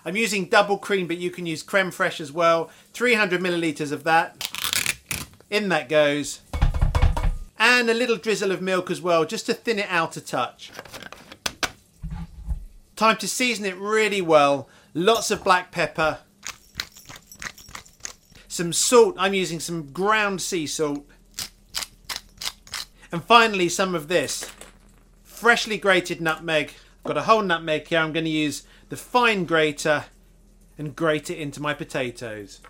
I'm using double cream, but you can use creme fraiche as well. 300 millilitres of that. In that goes. And a little drizzle of milk as well, just to thin it out a touch. Time to season it really well. Lots of black pepper. Some salt. I'm using some ground sea salt. And finally, some of this. Freshly grated nutmeg. I've got a whole nutmeg here. I'm going to use the fine grater and grate it into my potatoes.